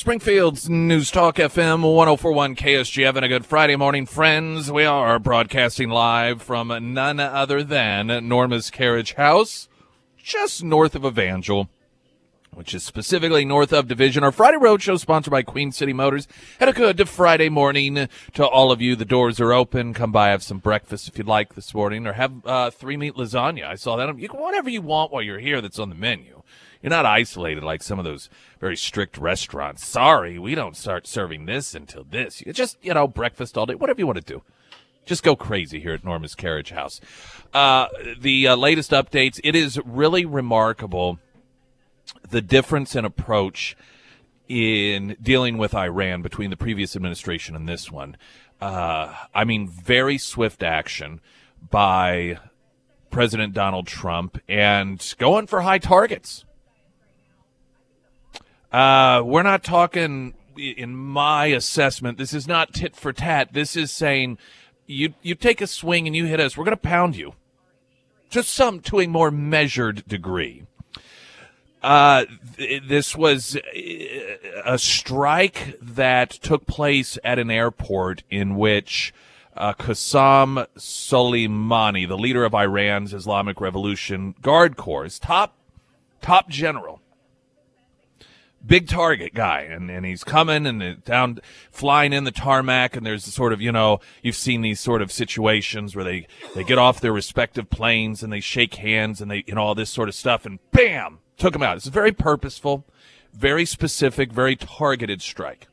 Springfield's News Talk FM 104.1 KSG. Having a good Friday morning, friends. We are broadcasting live from none other than Norma's Carriage House, just north of Evangel, which is specifically north of Division. Our Friday Roadshow sponsored by Queen City Motors. Had a good Friday morning to all of you. The doors are open. Come by, have some breakfast if you'd like this morning, or have three-meat lasagna. I saw that. You can whatever you want while you're here that's on the menu. You're not isolated like some of those very strict restaurants. Sorry, we don't start serving this until this. You just, breakfast all day, whatever you want to do. Just go crazy here at Norma's Carriage House. The latest updates, it is really remarkable the difference in approach in dealing with Iran between the previous administration and this one. Very swift action by President Donald Trump and going for high targets. We're not talking, in my assessment, this is not tit for tat. This is saying you take a swing and you hit us, we're going to pound you. Just to a more measured degree. This was a strike that took place at an airport in which Qasem Soleimani, the leader of Iran's Islamic Revolution Guard Corps, top general, big target guy, and he's coming and down, flying in the tarmac, and there's sort of, you've seen these sort of situations where they get off their respective planes and they shake hands and they, all this sort of stuff, and bam, took him out. It's a very purposeful, very specific, very targeted strike.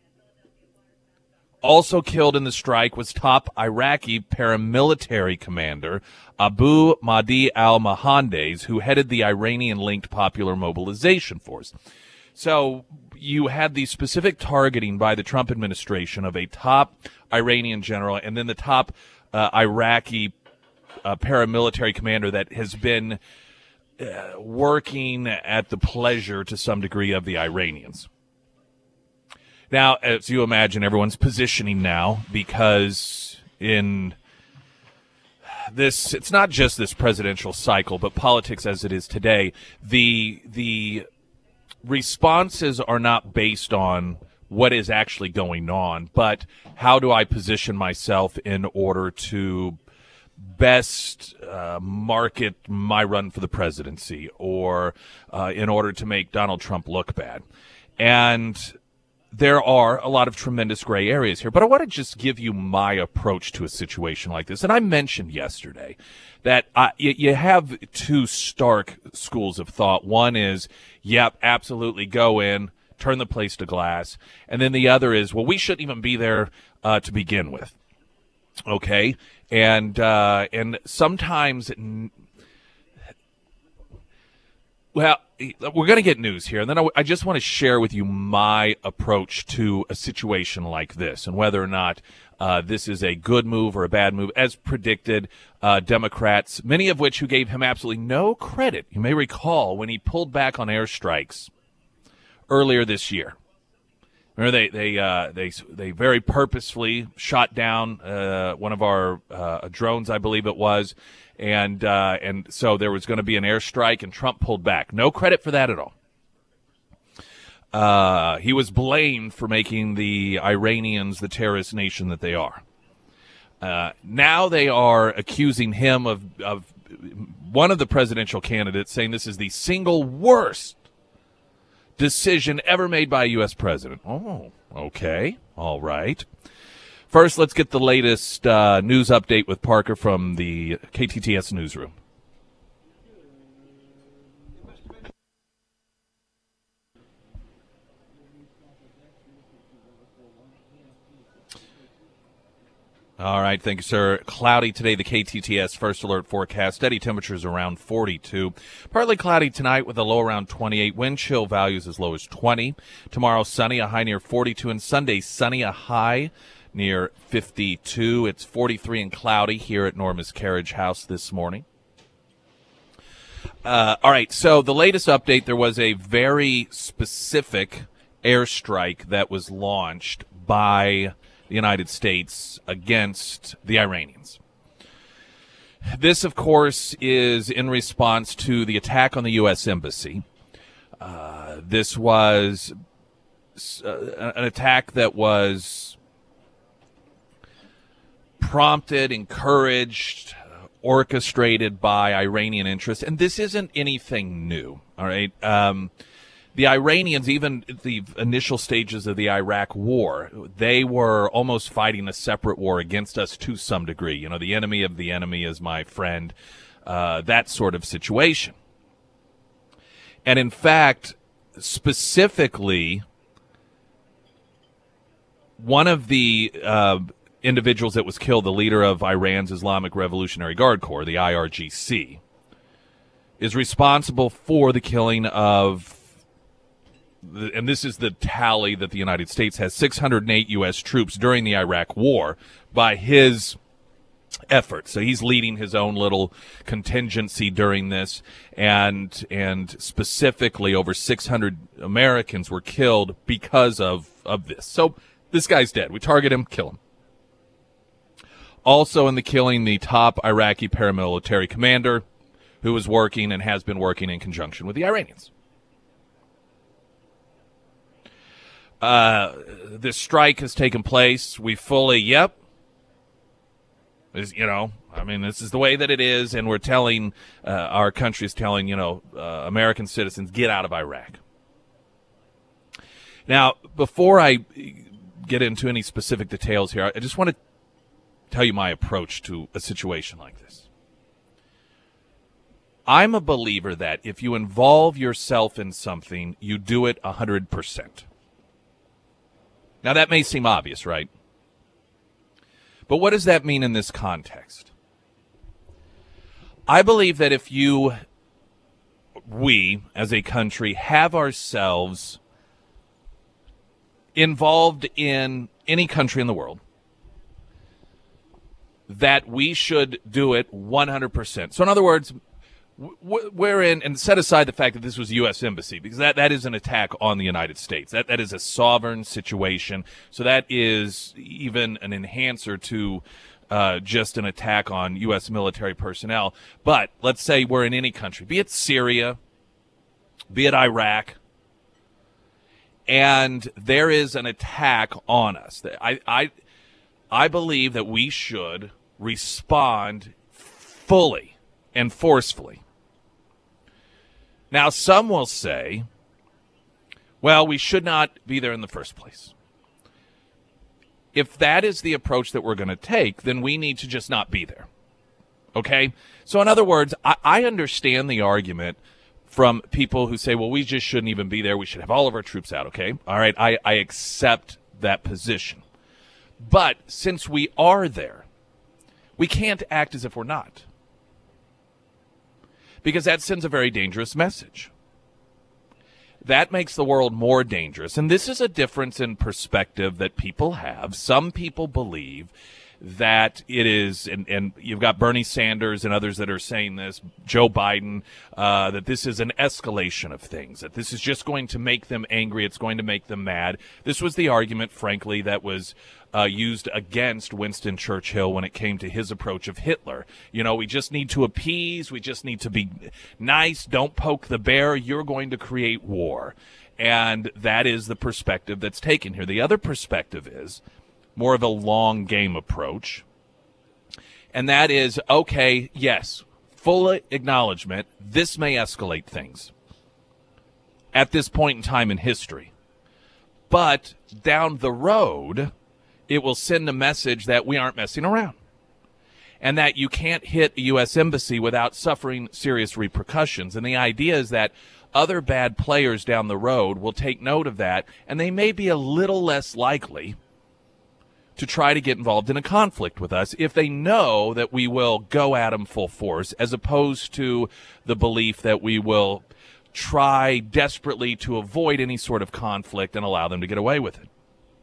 Also killed in the strike was top Iraqi paramilitary commander Abu Mahdi al-Mohandes, who headed the Iranian-linked Popular Mobilization Force. So you had the specific targeting by the Trump administration of a top Iranian general and then the top Iraqi paramilitary commander that has been working at the pleasure to some degree of the Iranians. Now, as you imagine, everyone's positioning now because in this, it's not just this presidential cycle, but politics as it is today, the responses are not based on what is actually going on, but how do I position myself in order to best market my run for the presidency or in order to make Donald Trump look bad. And there are a lot of tremendous gray areas here, but I want to just give you my approach to a situation like this. And I mentioned yesterday that you have two stark schools of thought. One is, yep, absolutely go in, turn the place to glass. And then the other is, well, we shouldn't even be there to begin with. Okay? And sometimes, well, we're going to get news here, and then I just want to share with you my approach to a situation like this and whether or not this is a good move or a bad move. As predicted, Democrats, many of which who gave him absolutely no credit, you may recall when he pulled back on airstrikes earlier this year. Remember, they very purposefully shot down one of our drones, I believe it was, and so there was going to be an airstrike, and Trump pulled back. No credit for that at all. He was blamed for making the Iranians the terrorist nation that they are. Now they are accusing him of one of the presidential candidates, saying this is the single worst decision ever made by a U.S. president. Oh, okay. All right. First, let's get the latest news update with Parker from the KTTS newsroom. All right, thank you, sir. Cloudy today, the KTTS First Alert forecast. Steady temperatures around 42. Partly cloudy tonight with a low around 28. Wind chill values as low as 20. Tomorrow, sunny, a high near 42. And Sunday, sunny, a high near 52. It's 43 and cloudy here at Norma's Carriage House this morning. All right, so the latest update, there was a very specific airstrike that was launched by the United States against the Iranians. This, of course, is in response to the attack on the U.S. Embassy. This was an attack that was prompted, encouraged, orchestrated by Iranian interests. And this isn't anything new, all right? The Iranians, even at the initial stages of the Iraq war, they were almost fighting a separate war against us to some degree. You know, the enemy of the enemy is my friend, that sort of situation. And in fact, specifically, one of the individuals that was killed, the leader of Iran's Islamic Revolutionary Guard Corps, the IRGC, is responsible for the killing of, and this is the tally that the United States has, 608 U.S. troops during the Iraq war by his efforts. So he's leading his own little contingency during this, and specifically over 600 Americans were killed because of this. So this guy's dead. We target him, kill him. Also in the killing, the top Iraqi paramilitary commander who was working and has been working in conjunction with the Iranians. This strike has taken place. We fully, this is the way that it is, and we're telling, our country is telling, American citizens, get out of Iraq. Now, before I get into any specific details here, I just want to tell you my approach to a situation like this. I'm a believer that if you involve yourself in something, you do it 100%. Now, that may seem obvious, right? But what does that mean in this context? I believe that if we, as a country, have ourselves involved in any country in the world, that we should do it 100%. So in other words, we're in, and set aside the fact that this was a U.S. embassy, because that is an attack on the United States. That is a sovereign situation. So that is even an enhancer to just an attack on U.S. military personnel. But let's say we're in any country, be it Syria, be it Iraq, and there is an attack on us. I believe that we should respond fully and forcefully. Now, some will say, well, we should not be there in the first place. If that is the approach that we're going to take, then we need to just not be there. Okay? So in other words, I understand the argument from people who say, well, we just shouldn't even be there. We should have all of our troops out. Okay? All right. I accept that position. But since we are there, we can't act as if we're not, because that sends a very dangerous message. That makes the world more dangerous. And this is a difference in perspective that people have. Some people believe that it is, and you've got Bernie Sanders and others that are saying this, Joe Biden, that this is an escalation of things, that this is just going to make them angry, it's going to make them mad. This was the argument, frankly, that was used against Winston Churchill when it came to his approach of Hitler. You know, we just need to appease, we just need to be nice, don't poke the bear, you're going to create war. And that is the perspective that's taken here. The other perspective is more of a long game approach, and that is, okay, yes, full acknowledgement, this may escalate things at this point in time in history, but down the road, it will send a message that we aren't messing around, and that you can't hit a U.S. embassy without suffering serious repercussions. And the idea is that other bad players down the road will take note of that, and they may be a little less likely to try to get involved in a conflict with us if they know that we will go at them full force, as opposed to the belief that we will try desperately to avoid any sort of conflict and allow them to get away with it.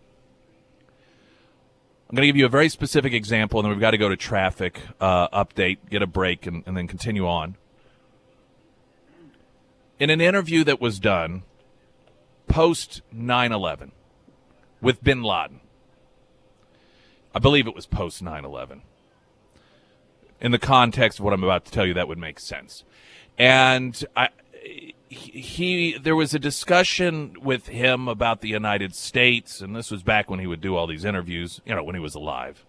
I'm going to give you a very specific example, and then we've got to go to traffic update, get a break, and then continue on. In an interview that was done post 9/11 with bin Laden, I believe it was post 9/11. In the context of what I'm about to tell you, that would make sense. And there was a discussion with him about the United States, and this was back when he would do all these interviews, when he was alive.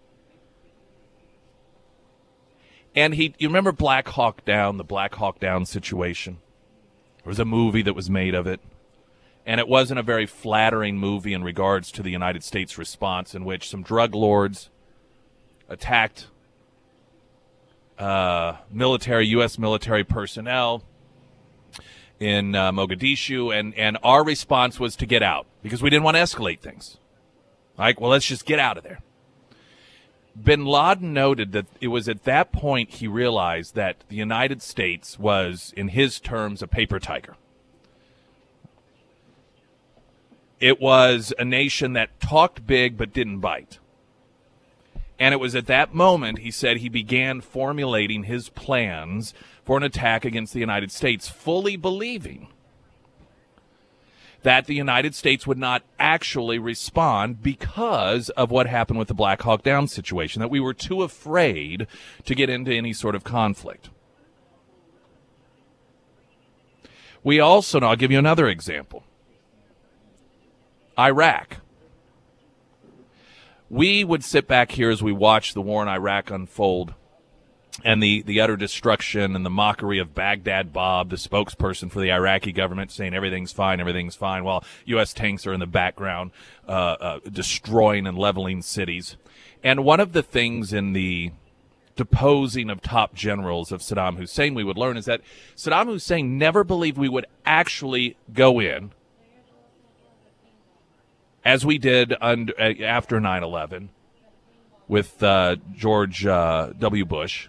And you remember Black Hawk Down, the Black Hawk Down situation? There was a movie that was made of it, and it wasn't a very flattering movie in regards to the United States response, in which some drug lords attacked U.S. military personnel in Mogadishu, and our response was to get out because we didn't want to escalate things. Like, well, let's just get out of there. Bin Laden noted that it was at that point he realized that the United States was, in his terms, a paper tiger. It was a nation that talked big but didn't bite. And it was at that moment, he said, he began formulating his plans for an attack against the United States, fully believing that the United States would not actually respond because of what happened with the Black Hawk Down situation, that we were too afraid to get into any sort of conflict. We also, I'll give you another example. Iraq. We would sit back here as we watch the war in Iraq unfold and the utter destruction and the mockery of Baghdad Bob, the spokesperson for the Iraqi government, saying everything's fine, while U.S. tanks are in the background destroying and leveling cities. And one of the things in the deposing of top generals of Saddam Hussein we would learn is that Saddam Hussein never believed we would actually go in, as we did after 9/11 with George W. Bush.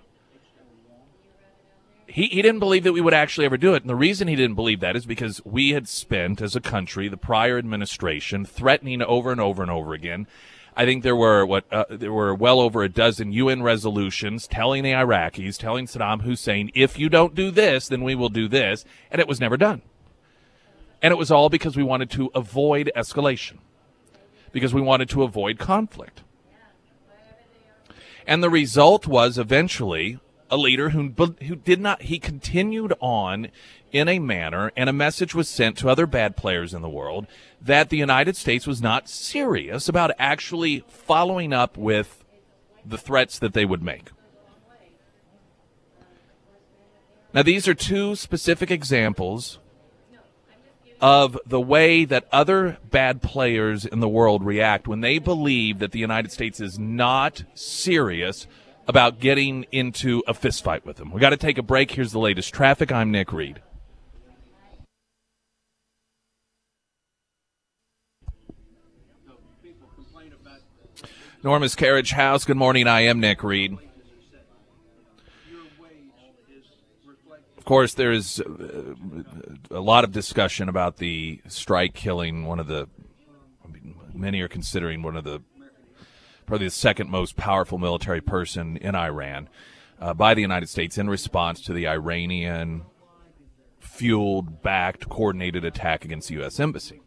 He didn't believe that we would actually ever do it. And the reason he didn't believe that is because we had spent, as a country, the prior administration threatening over and over and over again. I think there were well over a dozen UN resolutions telling the Iraqis, telling Saddam Hussein, if you don't do this, then we will do this. And it was never done. And it was all because we wanted to avoid escalation, because we wanted to avoid conflict. And the result was eventually a leader who did not, he continued on in a manner, and a message was sent to other bad players in the world that the United States was not serious about actually following up with the threats that they would make. Now, these are two specific examples of the way that other bad players in the world react when they believe that the United States is not serious about getting into a fistfight with them. We got to take a break. Here's the latest traffic. I'm Nick Reed. Norma's Carriage House. Good morning. I am Nick Reed. Of course, there's a lot of discussion about the strike killing many are considering probably the second most powerful military person in Iran by the United States in response to the Iranian fueled, backed, coordinated attack against the U.S. Embassy.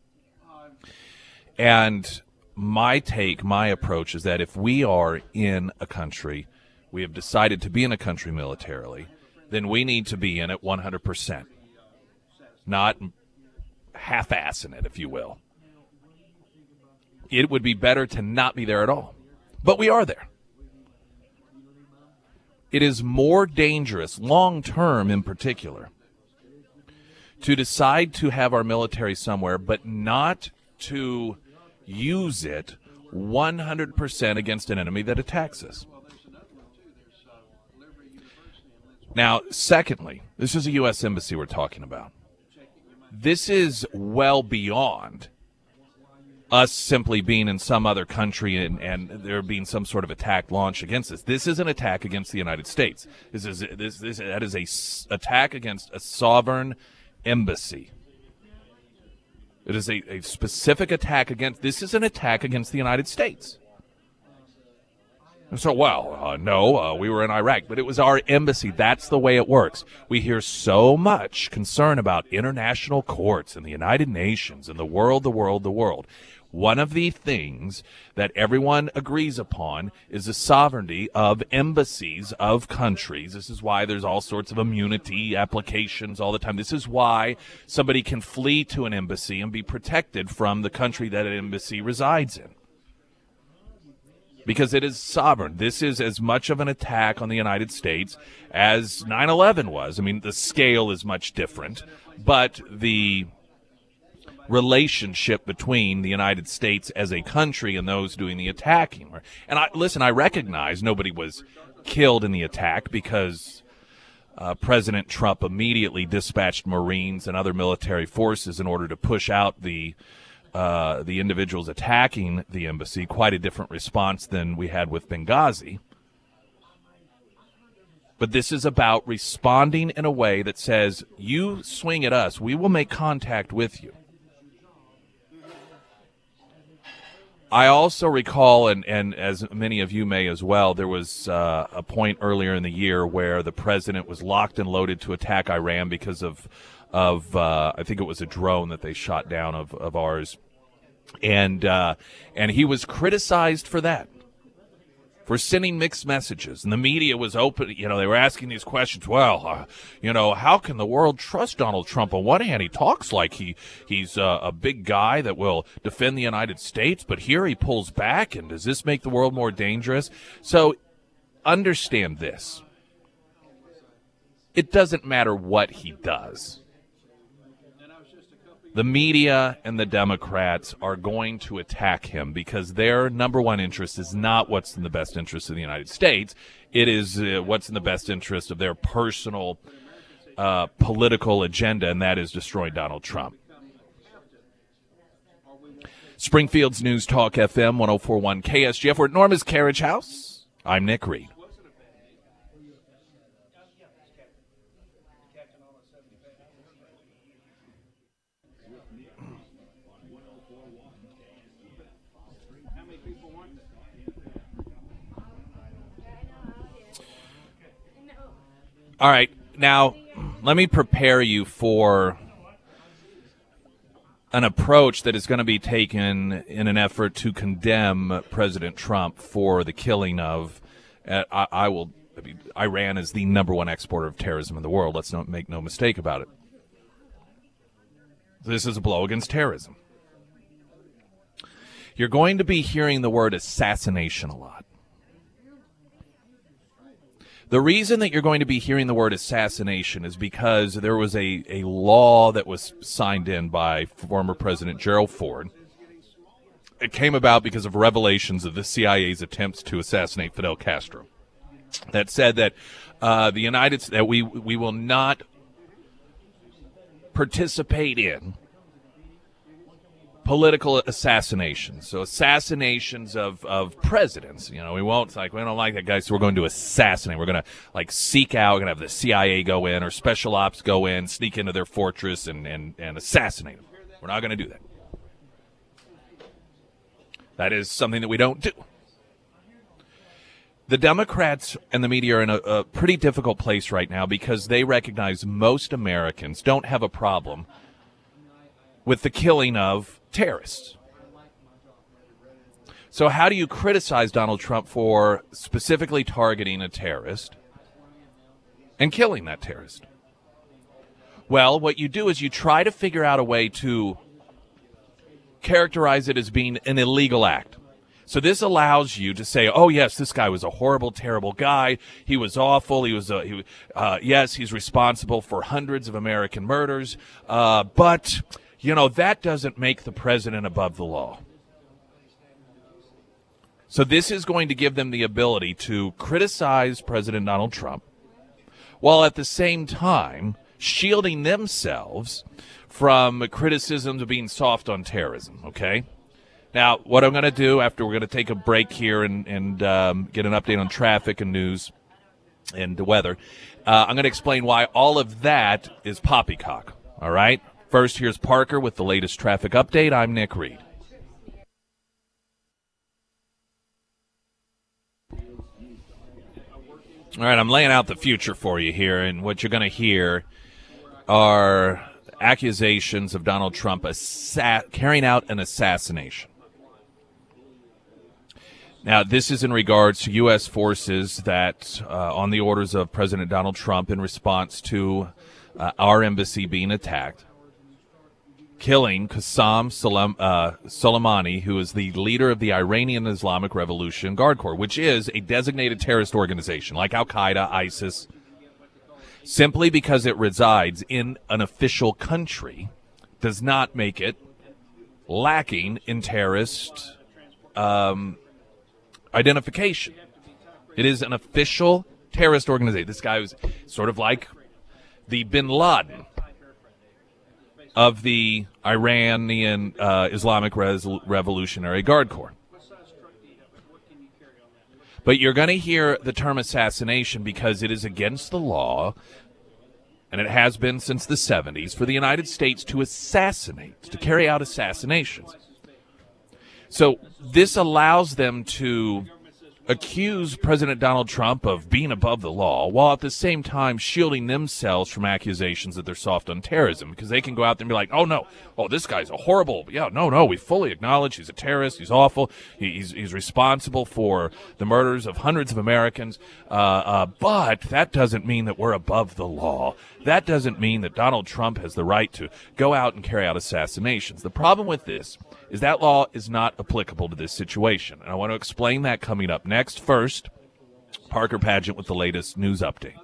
And my approach is that if we are in a country, we have decided to be in a country militarily, then we need to be in it 100%, not half-assing it, if you will. It would be better to not be there at all. But we are there. It is more dangerous, long-term in particular, to decide to have our military somewhere, but not to use it 100% against an enemy that attacks us. Now, secondly, this is a U.S. embassy we're talking about. This is well beyond us simply being in some other country and there being some sort of attack launched against us. This is an attack against the United States. That is a attack against a sovereign embassy. It is a specific attack against. This is an attack against the United States. So, no, we were in Iraq, but it was our embassy. That's the way it works. We hear so much concern about international courts and the United Nations and the world. One of the things that everyone agrees upon is the sovereignty of embassies of countries. This is why there's all sorts of immunity applications all the time. This is why somebody can flee to an embassy and be protected from the country that an embassy resides in. Because it is sovereign. This is as much of an attack on the United States as 9/11 was. I mean, the scale is much different, but the relationship between the United States as a country and those doing the attacking. And I recognize nobody was killed in the attack because President Trump immediately dispatched Marines and other military forces in order to push out the individuals attacking the embassy. Quite a different response than we had with Benghazi. But this is about responding in a way that says, you swing at us, we will make contact with you. I also recall, and as many of you may as well, there was a point earlier in the year where the president was locked and loaded to attack Iran because of I think it was a drone that they shot down of ours, and he was criticized for that, for sending mixed messages, and the media was open. They were asking these questions. Well, how can the world trust Donald Trump? On one hand, he talks like he's a big guy that will defend the United States, but here he pulls back, and does this make the world more dangerous? So understand this. It doesn't matter what he does. The media and the Democrats are going to attack him because their number one interest is not what's in the best interest of the United States. It is what's in the best interest of their personal political agenda, and that is destroying Donald Trump. Springfield's News Talk FM 104.1 KSGF. We're at Norma's Carriage House. I'm Nick Reed. All right, now let me prepare you for an approach that is going to be taken in an effort to condemn President Trump for the killing of, Iran is the number one exporter of terrorism in the world. Let's not make no mistake about it. This is a blow against terrorism. You're going to be hearing the word assassination a lot. The reason that you're going to be hearing the word assassination is because there was a law that was signed in by former President Gerald Ford. It came about because of revelations of the CIA's attempts to assassinate Fidel Castro. That said that that we will not participate in political assassinations. So assassinations of presidents. We won't, we don't like that guy, so we're going to assassinate. We're going to seek out, we're going to have the CIA go in or special ops go in, sneak into their fortress and assassinate them. We're not going to do that. That is something that we don't do. The Democrats and the media are in a pretty difficult place right now because they recognize most Americans don't have a problem with the killing of terrorists. So how do you criticize Donald Trump for specifically targeting a terrorist and killing that terrorist? Well, what you do is you try to figure out a way to characterize it as being an illegal act. So this allows you to say, oh, yes, this guy was a horrible, terrible guy. He was awful. Yes, he's responsible for hundreds of American murders. But that doesn't make the president above the law. So this is going to give them the ability to criticize President Donald Trump while at the same time shielding themselves from criticisms of being soft on terrorism, okay? Now, what I'm going to do after we're going to take a break here and get an update on traffic and news and the weather, I'm going to explain why all of that is poppycock, all right? First, here's Parker with the latest traffic update. I'm Nick Reed. All right, I'm laying out the future for you here, and what you're going to hear are accusations of Donald Trump carrying out an assassination. Now, this is in regards to U.S. forces that, on the orders of President Donald Trump in response to our embassy being attacked, killing Qasem Soleimani, who is the leader of the Iranian Islamic Revolution Guard Corps, which is a designated terrorist organization like Al-Qaeda, ISIS. Simply because it resides in an official country does not make it lacking in terrorist identification. It is an official terrorist organization. This guy was sort of like the bin Laden of the Iranian Islamic Revolutionary Guard Corps. But you're going to hear the term assassination because it is against the law, and it has been since the 70s, for the United States to assassinate, to carry out assassinations. So this allows them to accuse President Donald Trump of being above the law while at the same time shielding themselves from accusations that they're soft on terrorism, because they can go out there and be like, oh, no, oh, this guy's a horrible, no, we fully acknowledge he's a terrorist, he's awful, he's responsible for the murders of hundreds of Americans, but that doesn't mean that we're above the law. That doesn't mean that Donald Trump has the right to go out and carry out assassinations. The problem with this is that law is not applicable to this situation, and I want to explain that coming up next. First, Parker Padgett with the latest news update.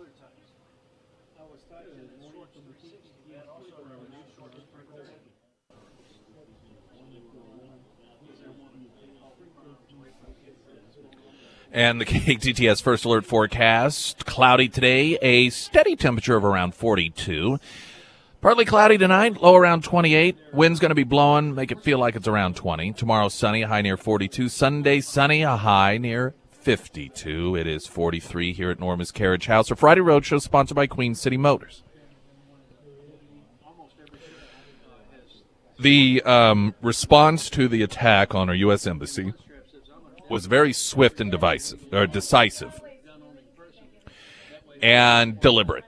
And the KTTS First Alert forecast, cloudy today, a steady temperature of around 42. Partly cloudy tonight, low around 28. Wind's going to be blowing, make it feel like it's around 20. Tomorrow sunny, a high near 42. Sunday sunny, a high near 52. It is 43 here at Norma's Carriage House. Our Friday Roadshow sponsored by Queen City Motors. The response to the attack on our U.S. Embassy was very swift and decisive and deliberate.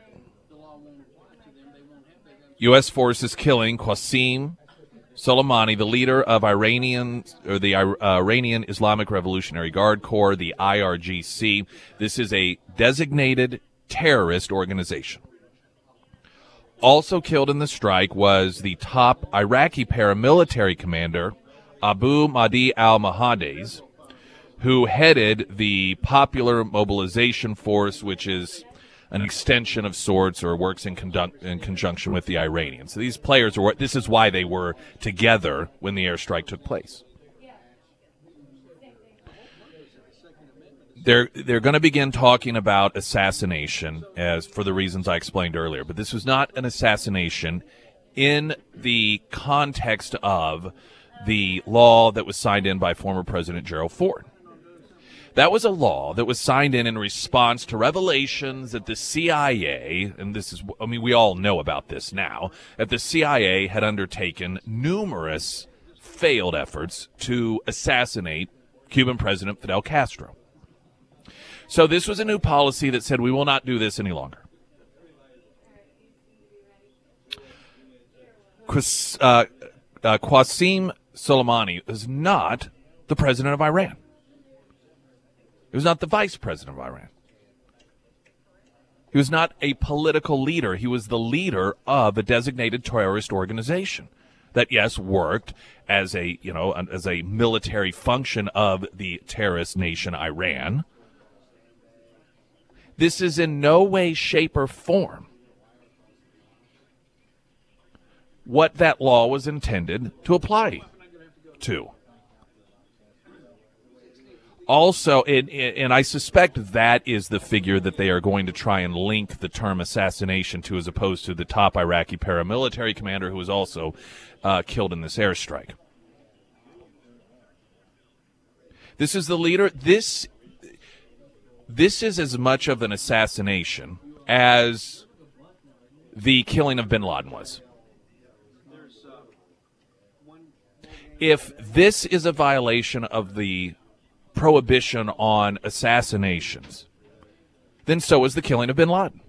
U.S. forces killing Qasem Soleimani, the leader of Iranian Islamic Revolutionary Guard Corps, the IRGC. This is a designated terrorist organization. Also killed in the strike was the top Iraqi paramilitary commander, Abu Mahdi al-Mohandes, who headed the Popular Mobilization Force, which is an extension of sorts or works in conjunction with the Iranians. So these players this is why they were together when the airstrike took place. They're going to begin talking about assassination as for the reasons I explained earlier, but this was not an assassination in the context of the law that was signed in by former President Gerald Ford. That was a law that was signed in response to revelations that the CIA, and we all know about this now, that the CIA had undertaken numerous failed efforts to assassinate Cuban President Fidel Castro. So this was a new policy that said we will not do this any longer. Qasem Soleimani is not the president of Iran. He was not the vice president of Iran. He was not a political leader. He was the leader of a designated terrorist organization that, yes, worked as a military function of the terrorist nation Iran. This is in no way, shape, or form what that law was intended to apply to. Also, and I suspect that is the figure that they are going to try and link the term assassination to, as opposed to the top Iraqi paramilitary commander who was also killed in this airstrike. This is the leader. This is as much of an assassination as the killing of bin Laden was. If this is a violation of the prohibition on assassinations, then so was the killing of bin Laden.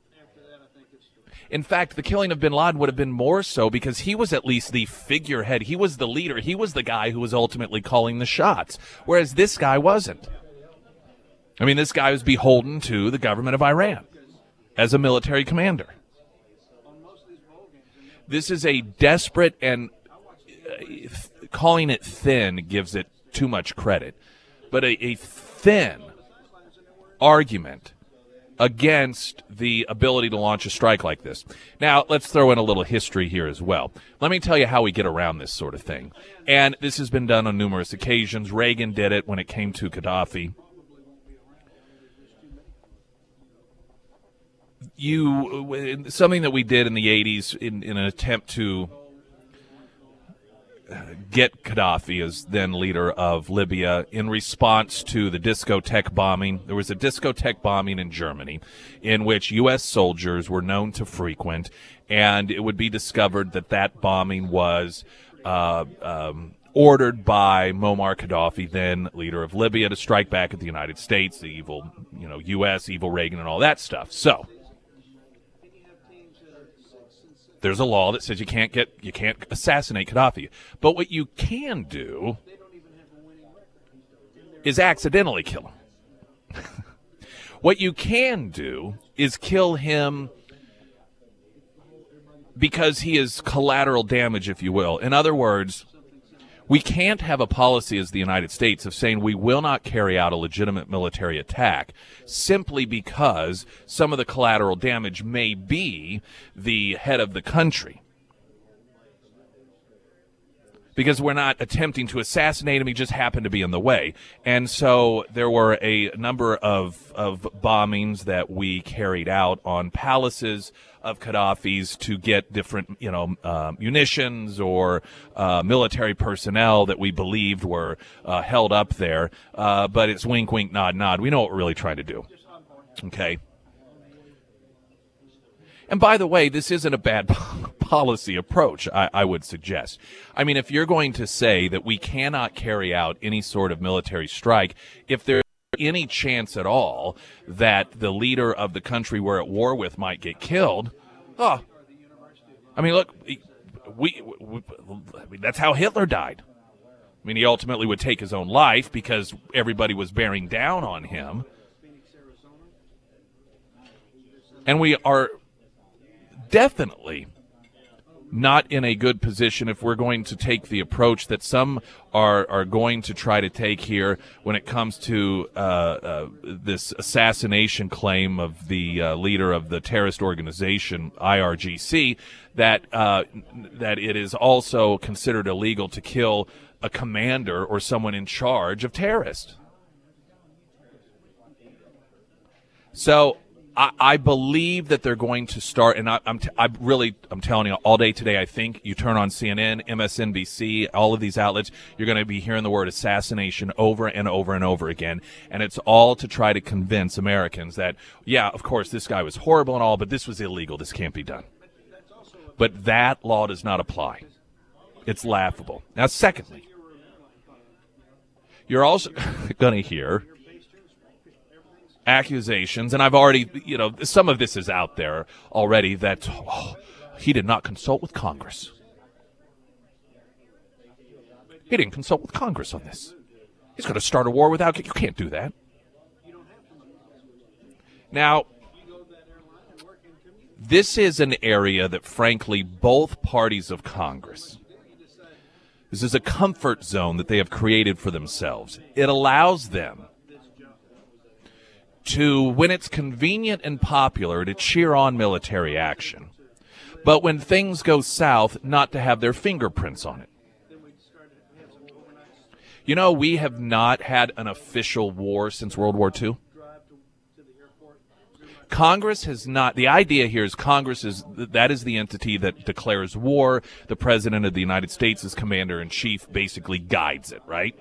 In fact, the killing of bin Laden would have been more so because he was at least the figurehead. He was the leader. He was the guy who was ultimately calling the shots, whereas this guy wasn't. I mean, this guy was beholden to the government of Iran as a military commander. This is a desperate, and calling it thin gives it too much credit, but a thin argument against the ability to launch a strike like this. Now, let's throw in a little history here as well. Let me tell you how we get around this sort of thing. And this has been done on numerous occasions. Reagan did it when it came to Gaddafi. Something that we did in the 80s in an attempt to get Gaddafi as then leader of Libya in response to the discotheque bombing. There was a discotheque bombing in Germany in which U.S. soldiers were known to frequent, and it would be discovered that that bombing was ordered by Muammar Gaddafi, then leader of Libya, to strike back at the United States, the evil, U.S., evil Reagan, and all that stuff. So there's a law that says you can't assassinate Gaddafi. But what you can do is accidentally kill him. What you can do is kill him because he is collateral damage, if you will. In other words, we can't have a policy as the United States of saying we will not carry out a legitimate military attack simply because some of the collateral damage may be the head of the country. Because we're not attempting to assassinate him, he just happened to be in the way. And so there were a number of bombings that we carried out on palaces of Gaddafi's to get different, munitions or military personnel that we believed were held up there. But it's wink, wink, nod, nod. We know what we're really trying to do. Okay? And by the way, this isn't a bad policy approach, I would suggest. I mean, if you're going to say that we cannot carry out any sort of military strike, if there's any chance at all that the leader of the country we're at war with might get killed, I mean, look, that's how Hitler died. I mean, he ultimately would take his own life because everybody was bearing down on him. And we are definitely not in a good position if we're going to take the approach that some are going to try to take here when it comes to this assassination claim of the leader of the terrorist organization IRGC, that it is also considered illegal to kill a commander or someone in charge of terrorists. So I believe that they're going to start, and I'm telling you, all day today, I think you turn on CNN, MSNBC, all of these outlets, you're going to be hearing the word assassination over and over and over again, and it's all to try to convince Americans that, yeah, of course, this guy was horrible and all, but this was illegal, this can't be done. But that law does not apply. It's laughable. Now, secondly, you're also going to hear accusations, and I've already, some of this is out there already, that he did not consult with Congress. He didn't consult with Congress on this. He's going to start a war without, you can't do that. Now, this is an area that, frankly, both parties of Congress, this is a comfort zone that they have created for themselves. It allows them to, when it's convenient and popular, to cheer on military action, but when things go south, not to have their fingerprints on it. We have not had an official war since World War II. Congress has not. The idea here is Congress is the entity that declares war. The President of the United States as Commander-in-Chief basically guides it, right?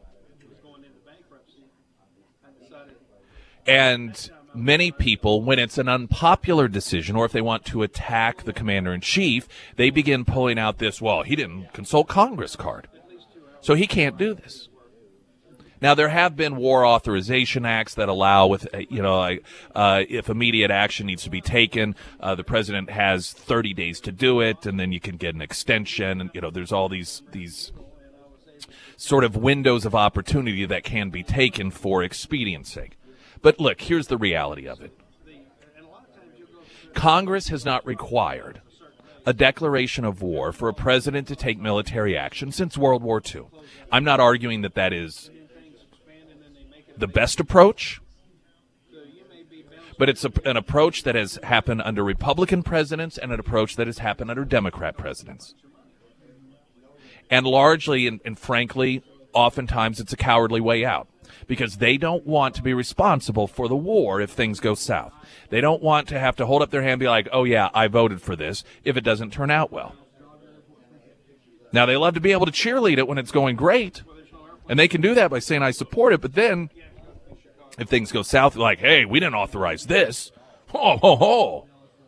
And many people, when it's an unpopular decision, or if they want to attack the commander-in-chief, they begin pulling out this, well, he didn't consult Congress card, so he can't do this. Now, there have been war authorization acts that allow, with if immediate action needs to be taken, the president has 30 days to do it, and then you can get an extension. And there's all these sort of windows of opportunity that can be taken for expedience's sake. But look, here's the reality of it. Congress has not required a declaration of war for a president to take military action since World War II. I'm not arguing that that is the best approach, but it's an approach that has happened under Republican presidents and an approach that has happened under Democrat presidents. And largely, and frankly, oftentimes it's a cowardly way out because they don't want to be responsible for the war if things go south. They don't want to have to hold up their hand and be like, oh, yeah, I voted for this if it doesn't turn out well. Now, they love to be able to cheerlead it when it's going great, and they can do that by saying I support it, but then if things go south, like, hey, we didn't authorize this. Ho, ho, ho.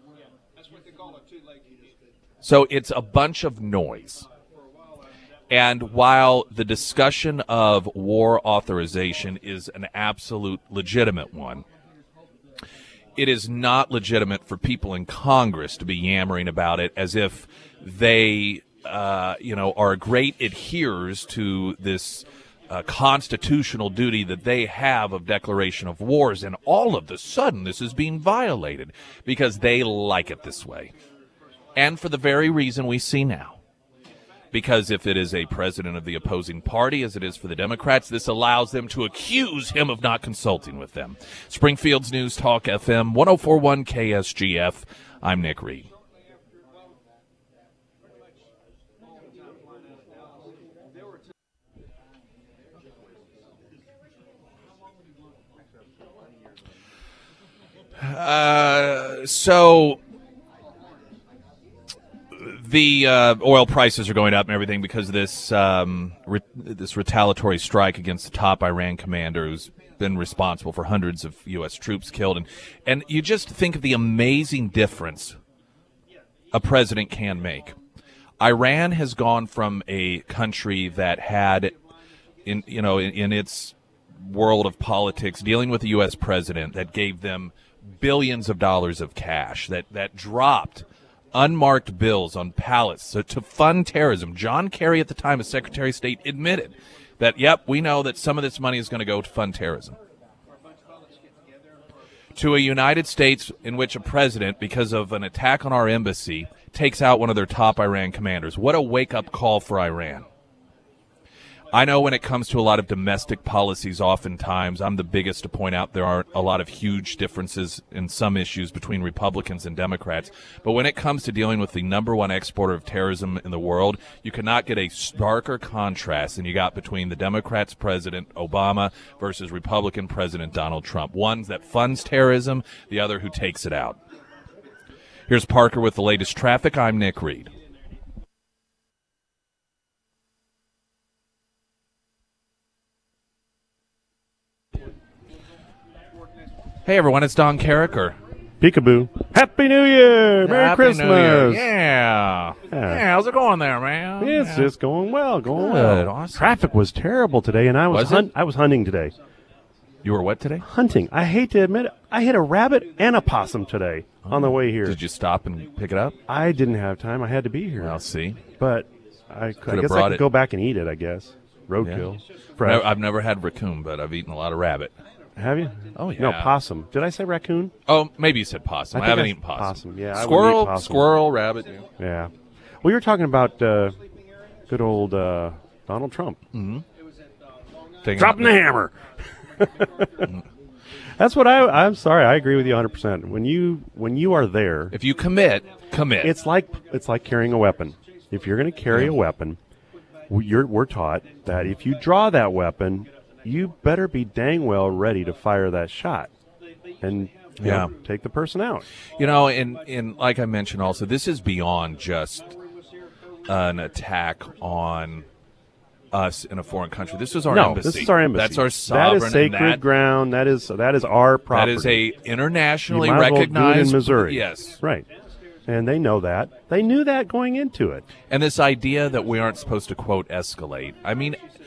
So it's a bunch of noise. And while the discussion of war authorization is an absolute legitimate one, it is not legitimate for people in Congress to be yammering about it as if they, are great adherers to this constitutional duty that they have of declaration of wars. And all of a sudden, this is being violated because they like it this way. And for the very reason we see now. Because if it is a president of the opposing party, as it is for the Democrats, this allows them to accuse him of not consulting with them. Springfield's News Talk FM, 104.1 KSGF. I'm Nick Reed. So the oil prices are going up and everything because of this this retaliatory strike against the top Iran commander who's been responsible for hundreds of U.S. troops killed. And you just think of the amazing difference a president can make. Iran has gone from a country that had, in its world of politics, dealing with a U.S. president that gave them billions of dollars of cash, that dropped unmarked bills on pallets to fund terrorism. John Kerry, at the time as Secretary of State, admitted that, yep, we know that some of this money is going to go to fund terrorism. To a United States in which a president, because of an attack on our embassy, takes out one of their top Iran commanders. What a wake-up call for Iran. I know when it comes to a lot of domestic policies, oftentimes I'm the biggest to point out there are a lot of huge differences in some issues between Republicans and Democrats. But when it comes to dealing with the number one exporter of terrorism in the world, you cannot get a starker contrast than you got between the Democrats' President Obama versus Republican President Donald Trump. One that funds terrorism, the other who takes it out. Here's Parker with the latest traffic. I'm Nick Reed. Hey, everyone, it's Don Carricker. Peekaboo. Happy New Year! Merry Happy Christmas! New Year. Yeah. How's it going there, man? It's just going well, Good, awesome. Traffic was terrible today, and I was hunting today. You were what today? Hunting. I hate to admit it, I hit a rabbit and a possum today on the way here. Did you stop and pick it up? I didn't have time. I had to be here. I'll see. But I guess I could go back and eat it, I guess. Roadkill. Yeah. I've never had raccoon, but I've eaten a lot of rabbit. Have you? Oh, yeah. No, possum. Did I say raccoon? Oh, maybe you said possum. I haven't eaten possum. Yeah, Squirrel, rabbit. Yeah. Well, you were talking about good old Donald Trump. Mm-hmm. Dropping the hammer. That's what I'm sorry. I agree with you 100%. When you are there, if you commit. It's like carrying a weapon. If you're going to carry a weapon, we're taught that if you draw that weapon, you better be dang well ready to fire that shot and take the person out. And like I mentioned also, this is beyond just an attack on us in a foreign country. This is our embassy. This is our embassy. That's our sovereign. That is sacred ground. That is our property. That is a internationally you might recognized. As well do it in Missouri. Yes. Right. And they know that. They knew that going into it. And this idea that we aren't supposed to, quote, escalate. I mean,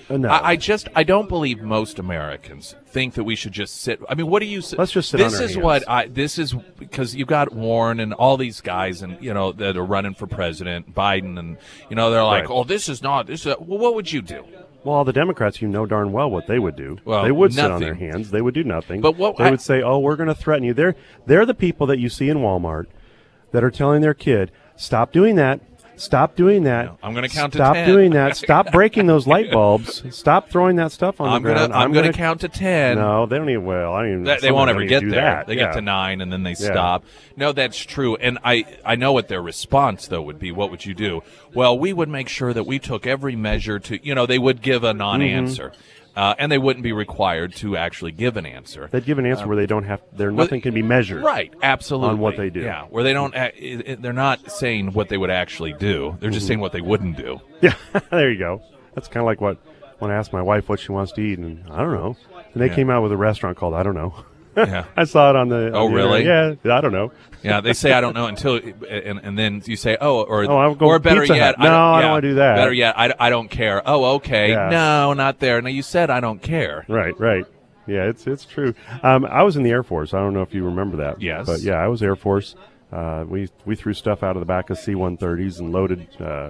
No. I don't believe most Americans think that we should just sit. I mean, what do you say? Let's just sit This on our is hands. what this is because you've got Warren and all these guys, and that are running for president, Biden, and they're like, Right. oh, this is not. Well, what would you do? Well, the Democrats, darn well what they would do. Well, they would sit on nothing. their hands. They would do nothing. But what they would say, "Oh, we're going to threaten you." They're the people that you see in Walmart that are telling their kid, "Stop doing that. Stop doing that. No, I'm gonna count to Stop 10. doing that. Stop breaking those light bulbs. Stop throwing that stuff on the ground." I'm gonna count to 10. No, they don't even. Well, I don't even. They won't ever do get there. that. They Yeah. get to 9 and then they stop. No, that's true. And I know what their response, though, would be. What would you do? Well, we would make sure that we took every measure to, they would give a non-answer. And they wouldn't be required to actually give an answer. They'd give an answer where they don't have. Nothing can be measured. Right, absolutely. On what they do. Yeah, where they don't. They're not saying what they would actually do. They're just saying what they wouldn't do. Yeah, there you go. That's kind of like when I asked my wife what she wants to eat, and I don't know. And they came out with a restaurant called I don't know. Yeah. I saw it on the. Oh, on the really? internet. Yeah, I don't know. Yeah, they say I don't know until, and then you say, I'll go or better Pizza yet, Hut. I don't want to do that. Better yet, I don't care. Oh, okay, Yeah. no, not there. No, you said I don't care. Right. Yeah, it's true. I was in the Air Force. I don't know if you remember that. Yes. But yeah, I was Air Force. We threw stuff out of the back of C-130s and loaded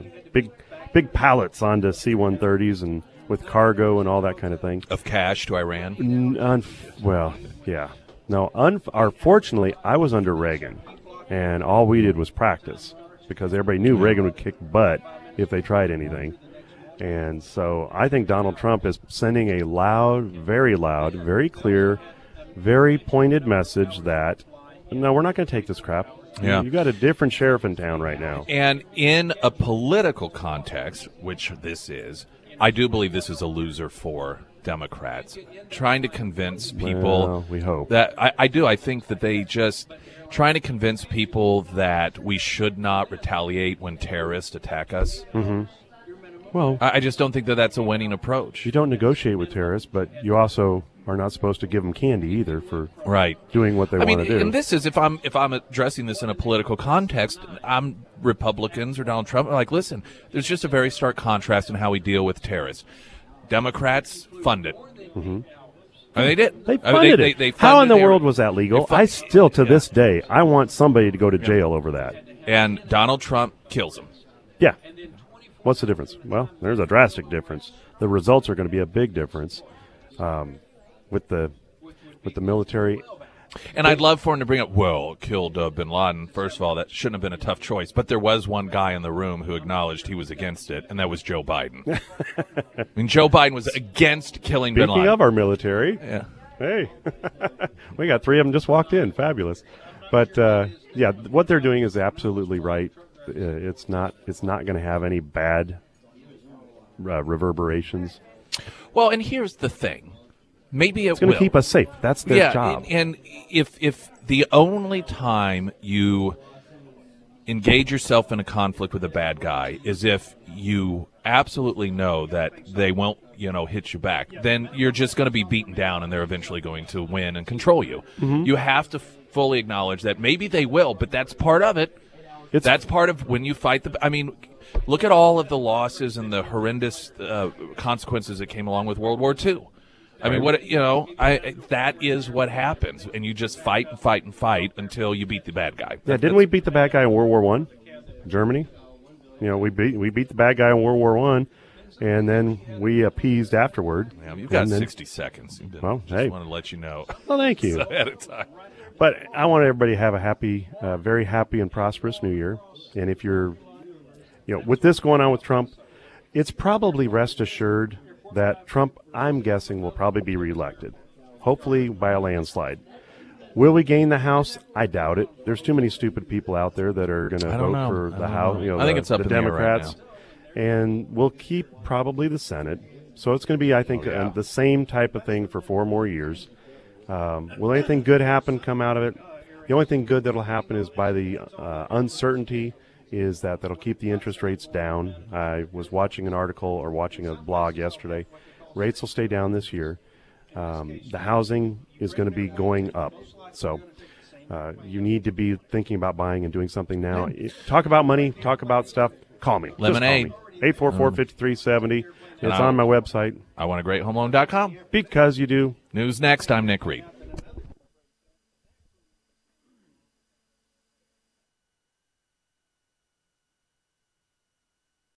big pallets onto C-130s and with cargo and all that kind of thing. Of cash to Iran. Well, yeah. No, unfortunately, I was under Reagan, and all we did was practice because everybody knew Reagan would kick butt if they tried anything. And so I think Donald Trump is sending a loud, very clear, very pointed message that, no, we're not going to take this crap. Yeah. You got a different sheriff in town right now. And in a political context, which this is, I do believe this is a loser for Democrats, trying to convince people Well, we hope. that I do. I think that they just trying to convince people that we should not retaliate when terrorists attack us. Well, I just don't think that that's a winning approach. you don't negotiate with terrorists, but you also are not supposed to give them candy either for Right. doing what they I want mean, to do. and this is if I'm addressing this in a political context, I'm Republicans or Donald Trump. Like, listen, there's just a very stark contrast in how we deal with terrorists. Democrats fund it. And they did. They funded it. They How in funded the their- world was that legal? they I still, to this day, I want somebody to go to jail over that. And Donald Trump kills them. Yeah. What's the difference? Well, there's a drastic difference. The results are going to be a big difference with the military. And I'd love for him to bring up, well, killed Bin Laden. First of all, that shouldn't have been a tough choice. But there was one guy in the room who acknowledged he was against it, and that was Joe Biden. I mean, Joe Biden was against killing Bin Speaking Laden. of our military, Yeah. hey, we got 3 of them just walked in. Fabulous. But yeah, what they're doing is absolutely right. It's not going to have any bad reverberations. Well, and here's the thing. Maybe It's going to keep us safe. That's their job. And if the only time you engage yourself in a conflict with a bad guy is if you absolutely know that they won't, hit you back, then you're just going to be beaten down and they're eventually going to win and control you. You have to fully acknowledge that maybe they will, but that's part of it. That's part of when you fight I mean, look at all of the losses and the horrendous consequences that came along with World War II. I mean, that is what happens, and you just fight and fight and fight until you beat the bad guy. Yeah, didn't we beat the bad guy in World War One? Germany. We beat the bad guy in World War One, and then we appeased afterward. Yeah, you've got And then- 60 seconds. Well, just hey. want to let you know. Well, thank you. Ahead of time. But I want everybody to have a very happy and prosperous New Year. And if you're, with this going on with Trump, it's probably rest assured that Trump, I'm guessing, will probably be reelected, hopefully by a landslide. Will we gain the House? I doubt it. There's too many stupid people out there that are going to I don't vote know. for I the don't House. know. I think it's up the in the air right Democrats, and we'll keep probably the Senate. So it's going to be, I think, the same type of thing for 4 more years. Will anything good come out of it? The only thing good that'll happen is by the uncertainty is that'll keep the interest rates down. I was watching an article or watching a blog yesterday. Rates will stay down this year. The housing is going to be going up. So you need to be thinking about buying and doing something now. Talk about money, talk about stuff. Call me. Just call Lemonade. me. 844-5370. It's I- on my website. I want a great homeloan.com. Because you do. News next. I'm Nick Reed.